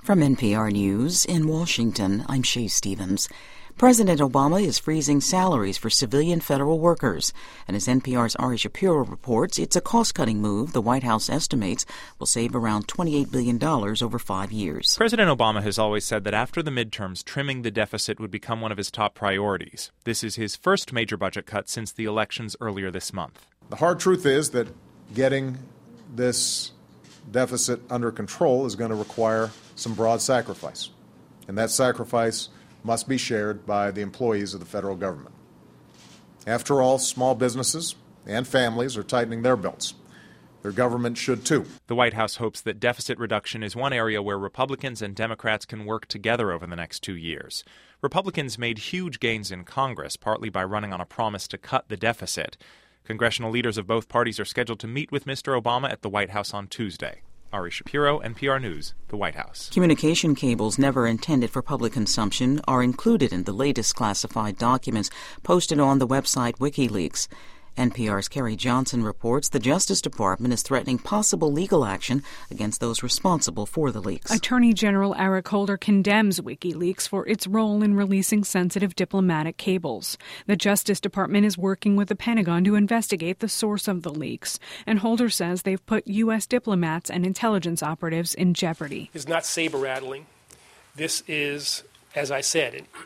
From NPR News in Washington, I'm Shay Stevens. President Obama is freezing salaries for civilian federal workers. And as NPR's Ari Shapiro reports, it's a cost-cutting move the White House estimates will save around $28 billion over 5 years. President Obama has always said that after the midterms, trimming the deficit would become one of his top priorities. This is his first major budget cut since the elections earlier this month. The hard truth is that getting this deficit under control is going to require some broad sacrifice. And that sacrifice must be shared by the employees of the federal government. After all, small businesses and families are tightening their belts. Their government should too. The White House hopes that deficit reduction is one area where Republicans and Democrats can work together over the next 2 years. Republicans made huge gains in Congress, partly by running on a promise to cut the deficit. Congressional leaders of both parties are scheduled to meet with Mr. Obama at the White House on Tuesday. Ari Shapiro, NPR News, the White House. Communication cables never intended for public consumption are included in the latest classified documents posted on the website WikiLeaks. NPR's Carrie Johnson reports the Justice Department is threatening possible legal action against those responsible for the leaks. Attorney General Eric Holder condemns WikiLeaks for its role in releasing sensitive diplomatic cables. The Justice Department is working with the Pentagon to investigate the source of the leaks, and Holder says they've put U.S. diplomats and intelligence operatives in jeopardy. It's not saber-rattling. This is, as I said, an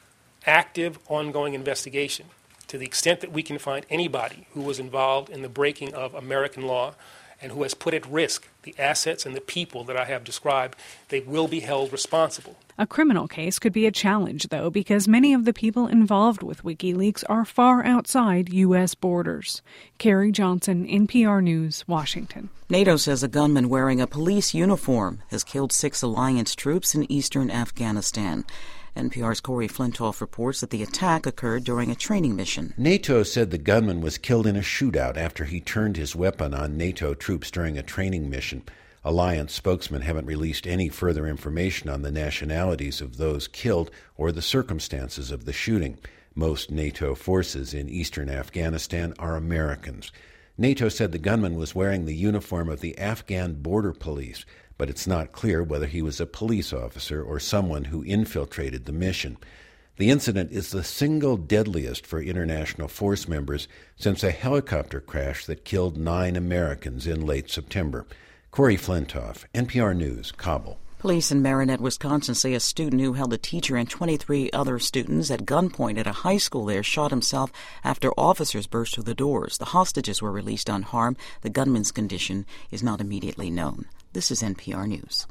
active, ongoing investigation. To the extent that we can find anybody who was involved in the breaking of American law and who has put at risk the assets and the people that I have described, they will be held responsible. A criminal case could be a challenge, though, because many of the people involved with WikiLeaks are far outside U.S. borders. Carrie Johnson, NPR News, Washington. NATO says a gunman wearing a police uniform has killed 6 alliance troops in eastern Afghanistan. NPR's Corey Flintoff reports that the attack occurred during a training mission. NATO said the gunman was killed in a shootout after he turned his weapon on NATO troops during a training mission. Alliance spokesmen haven't released any further information on the nationalities of those killed or the circumstances of the shooting. Most NATO forces in eastern Afghanistan are Americans. NATO said the gunman was wearing the uniform of the Afghan Border Police, but it's not clear whether he was a police officer or someone who infiltrated the mission. The incident is the single deadliest for international force members since a helicopter crash that killed 9 Americans in late September. Corey Flintoff, NPR News, Kabul. Police in Marinette, Wisconsin say a student who held a teacher and 23 other students at gunpoint at a high school there shot himself after officers burst through the doors. The hostages were released unharmed. The gunman's condition is not immediately known. This is NPR News.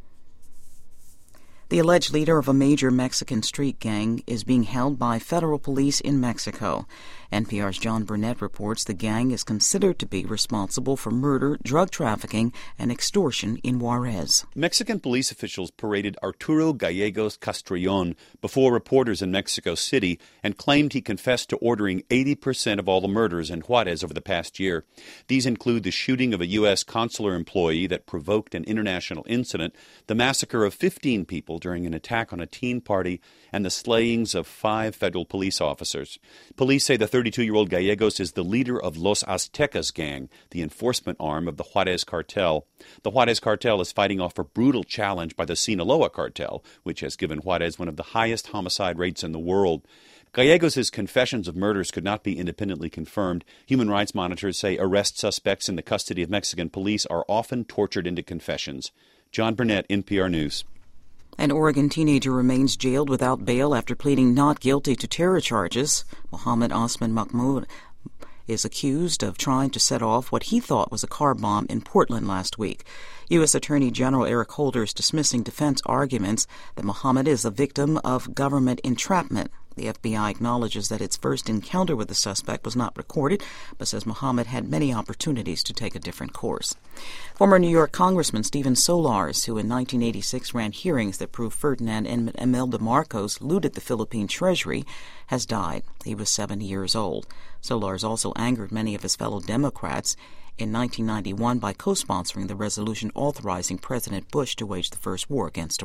The alleged leader of a major Mexican street gang is being held by federal police in Mexico. NPR's John Burnett reports the gang is considered to be responsible for murder, drug trafficking, and extortion in Juarez. Mexican police officials paraded Arturo Gallegos Castrillon before reporters in Mexico City and claimed he confessed to ordering 80% of all the murders in Juarez over the past year. These include the shooting of a U.S. consular employee that provoked an international incident, the massacre of 15 people during an attack on a teen party, and the slayings of 5 federal police officers. Police say the 32-year-old Gallegos is the leader of Los Aztecas gang, the enforcement arm of the Juarez cartel. The Juarez cartel is fighting off a brutal challenge by the Sinaloa cartel, which has given Juarez one of the highest homicide rates in the world. Gallegos' confessions of murders could not be independently confirmed. Human rights monitors say arrest suspects in the custody of Mexican police are often tortured into confessions. John Burnett, NPR News. An Oregon teenager remains jailed without bail after pleading not guilty to terror charges. Mohammed Osman Mahmoud is accused of trying to set off what he thought was a car bomb in Portland last week. U.S. Attorney General Eric Holder is dismissing defense arguments that Mohammed is a victim of government entrapment. The FBI acknowledges that its first encounter with the suspect was not recorded, but says Mohammed had many opportunities to take a different course. Former New York Congressman Stephen Solars, who in 1986 ran hearings that proved Ferdinand and Imelda Marcos looted the Philippine treasury, has died. He was 70 years old. Solars also angered many of his fellow Democrats in 1991 by co-sponsoring the resolution authorizing President Bush to wage the first war against Iraq.